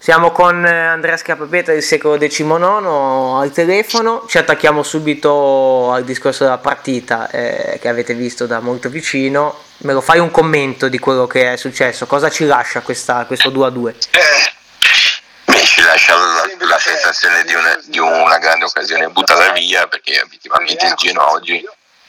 Siamo con Andrea Schiappapietra del secolo XIX al telefono, ci attacchiamo subito al discorso della partita che avete visto da molto vicino. Me lo fai un commento di quello che è successo? Cosa ci lascia questo 2-2? Ci lascia la sensazione di una grande occasione buttata via, perché obiettivamente il Genoa oggi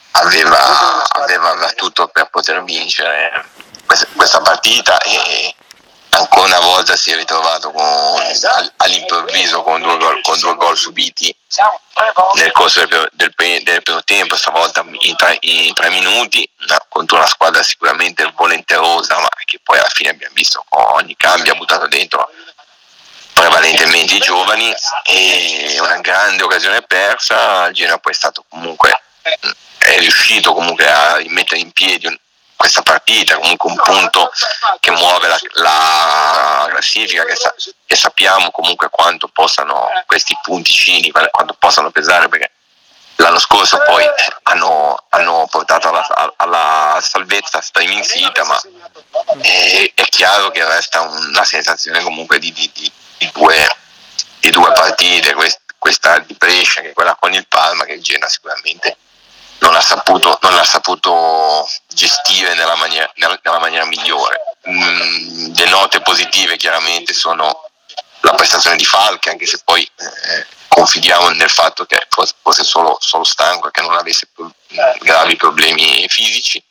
aveva tutto per poter vincere questa partita e ancora una volta si è ritrovato all'improvviso con due gol subiti nel corso del primo tempo, stavolta in 3 minuti, contro una squadra sicuramente volenterosa, ma che poi alla fine abbiamo visto con ogni cambio ha buttato dentro prevalentemente i giovani, e una grande occasione persa. Il Genoa poi è riuscito comunque a rimettere in piedi questa partita, comunque un punto che muove la classifica, che sappiamo comunque quanto possano questi punticini, quanto possano pesare, perché l'anno scorso poi hanno portato alla salvezza Streaming Sita, ma è chiaro che resta una sensazione comunque di due partite, questa di Brescia, che è quella con il Parma, che il Genoa sicuramente non ha saputo gestire nella maniera migliore. Le note positive chiaramente sono la prestazione di Falchi, anche se poi confidiamo nel fatto che fosse solo stanco e che non avesse gravi problemi fisici.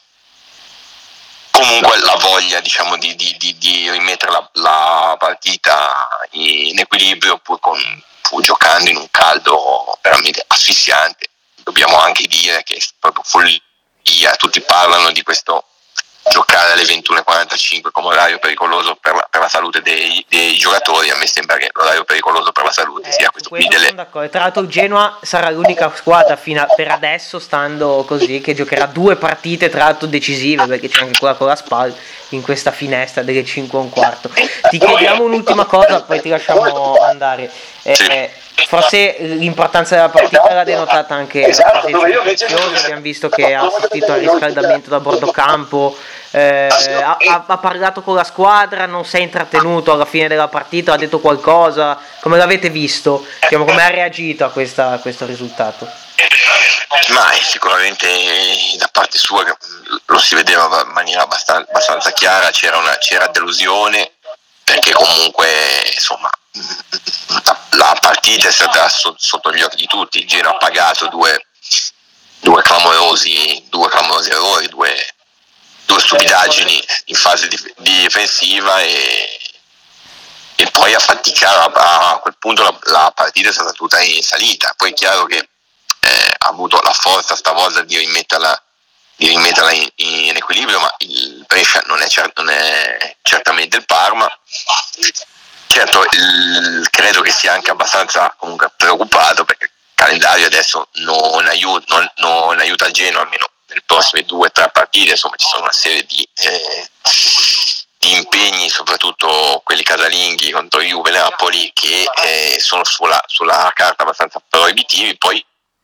Comunque la voglia, diciamo, di rimettere la partita in equilibrio pur giocando in un caldo veramente asfissiante. Dobbiamo anche dire che è proprio follia, tutti parlano di questo giocare alle 21:45 come orario pericoloso per la salute dei giocatori. A me sembra che l'orario pericoloso per la salute sia questo qui sono d'accordo. Tra l'altro il Genoa sarà l'unica squadra per adesso, stando così, che giocherà 2 partite tra l'altro decisive, perché c'è anche quella con la SPAL in questa finestra delle 5:15. Ti chiediamo un'ultima cosa, poi ti lasciamo andare. Forse l'importanza della partita l'ha denotata anche la presenza. Abbiamo visto che ha assistito al riscaldamento da bordo campo, ha parlato con la squadra, non si è intrattenuto alla fine della partita, ha detto qualcosa. Come l'avete visto? Come ha reagito a questo risultato? Ma sicuramente da parte sua lo si vedeva in maniera abbastanza chiara, c'era delusione, perché comunque insomma la partita è stata sotto gli occhi di tutti. Il Genoa ha pagato due clamorosi errori, due stupidaggini in fase difensiva, e poi a faticare. A quel punto la partita è stata tutta in salita. Poi è chiaro che ha avuto la forza stavolta di rimetterla in equilibrio, ma il Brescia non è certamente il Parma. Certo, credo che sia anche abbastanza comunque preoccupato, perché il calendario adesso non aiuta il Genoa, almeno nelle prossime 2-3 partite. Insomma, ci sono una serie di impegni, soprattutto quelli casalinghi contro Juve e Napoli, che sono sulla carta abbastanza proibitivi. Poi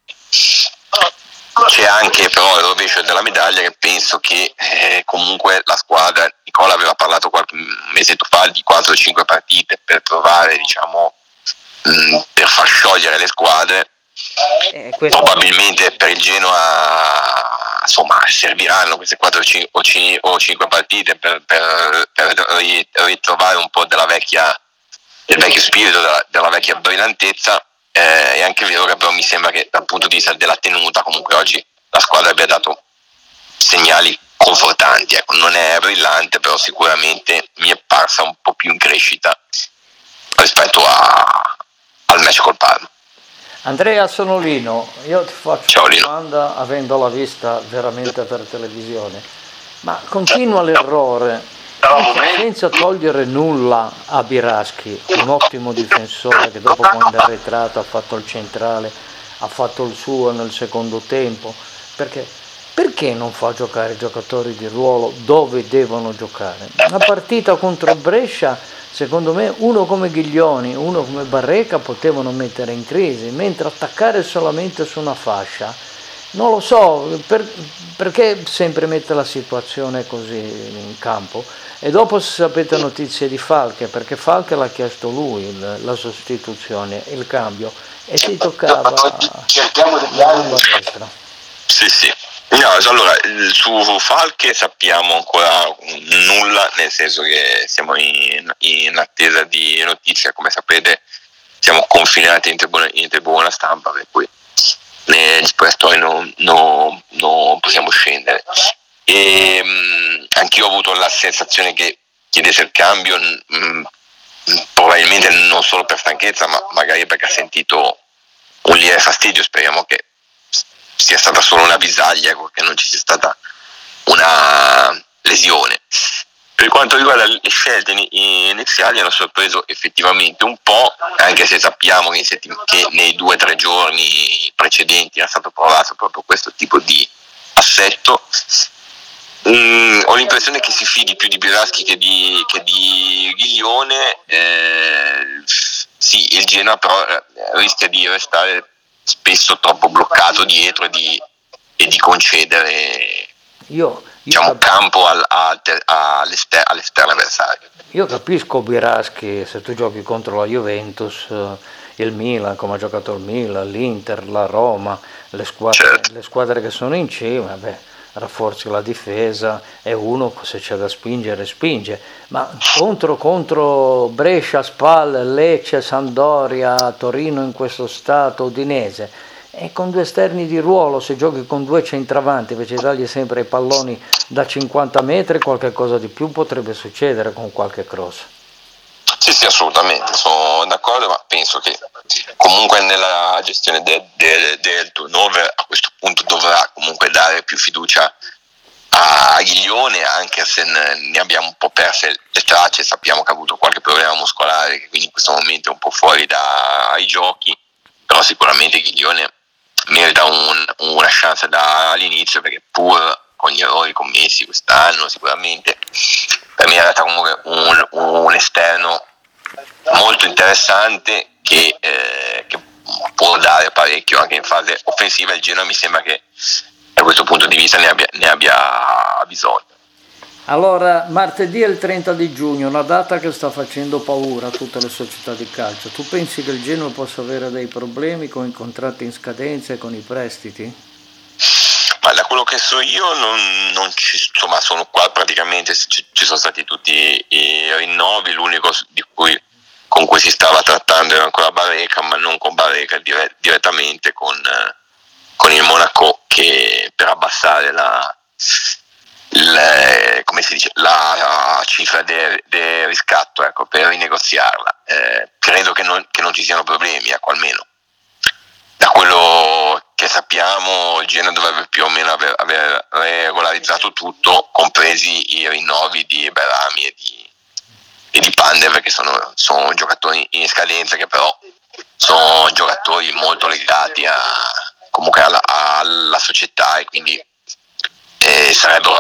c'è anche però il rovescio della medaglia, che penso che comunque la squadra, Nicola aveva parlato qualche mesetto fa di 4-5 partite per provare, diciamo, per far sciogliere le squadre. Probabilmente per il Genoa insomma serviranno queste 4 o 5 partite per ritrovare un po' del vecchio spirito, della vecchia brillantezza. È anche vero che però mi sembra che dal punto di vista della tenuta comunque oggi la squadra abbia dato segnali confortanti. Ecco, non è brillante, però sicuramente mi è parsa un po' più in crescita rispetto al match col Parma. Andrea, sono Lino, io ti faccio una domanda avendola vista veramente per televisione, ma continua l'errore, senza togliere nulla a Biraschi, un ottimo difensore che dopo, quando è arretrato, ha fatto il centrale, ha fatto il suo nel secondo tempo, perché non fa giocare i giocatori di ruolo dove devono giocare? Una partita contro Brescia, secondo me, uno come Ghiglioni, uno come Barreca potevano mettere in crisi, mentre attaccare solamente su una fascia Non lo so, perché sempre mette la situazione così in campo. E dopo se sapete notizie di Falche, perché Falche l'ha chiesto lui, la sostituzione, il cambio, e si toccava cerchiamo di la gamba destra. Sì. No, allora, su Falche sappiamo ancora nulla, nel senso che siamo in attesa di notizie, come sapete siamo confinati in tribuna stampa, per cui negli spogliatoi non possiamo scendere. E anch'io ho avuto la sensazione che chiedesse il cambio, probabilmente non solo per stanchezza, ma magari perché ha sentito un lieve fastidio. Speriamo che sia stata solo una bisaglia, che non ci sia stata una lesione. Per quanto riguarda le scelte iniziali, hanno sorpreso effettivamente un po', anche se sappiamo che nei 2 o 3 giorni precedenti era stato provato proprio questo tipo di assetto. Ho l'impressione che si fidi più di Biraschi che di Ghiglione. Sì, il Genoa però rischia di restare spesso troppo bloccato dietro e di concedere campo all'esterno avversario. Io capisco Biraschi, se tu giochi contro la Juventus, il Milan, come ha giocato il Milan, l'Inter, la Roma, le squadre che sono in cima, rafforzi la difesa e uno, se c'è da spingere spinge, ma contro Brescia, Spal, Lecce, Sampdoria, Torino in questo stato, Udinese, e con 2 esterni di ruolo, se giochi con 2 centravanti invece di dargli sempre i palloni da 50 metri, qualche cosa di più potrebbe succedere con qualche cross. Sì, assolutamente, sono d'accordo, ma penso che comunque nella gestione del turnover a questo punto dovrà comunque dare più fiducia a Ghiglione, anche se ne abbiamo un po' perse le tracce. Sappiamo che ha avuto qualche problema muscolare, che quindi in questo momento è un po' fuori dai giochi, però sicuramente Ghiglione merita una chance dall'inizio, perché pur con gli errori commessi quest'anno sicuramente per me era comunque un esterno molto interessante che può dare parecchio anche in fase offensiva. Il Genoa mi sembra che da questo punto di vista ne abbia bisogno. Allora, martedì è il 30 di giugno, una data che sta facendo paura a tutte le società di calcio. Tu pensi che il Genoa possa avere dei problemi con i contratti in scadenza e con i prestiti? Ma da quello che so io non ci, insomma, sono qua praticamente, ci sono stati tutti i rinnovi. L'unico con cui si stava trattando era ancora Barreca, ma non con Barreca, direttamente con il Monaco, che per abbassare come si dice, la cifra del riscatto, ecco, per rinegoziarla. Credo che non ci siano problemi, ecco, almeno da quello che sappiamo il Genoa dovrebbe più o meno aver regolarizzato tutto, compresi i rinnovi di Berami e di Pandev, che sono giocatori in scadenza, che però sono giocatori molto legati comunque alla società, e quindi sarebbero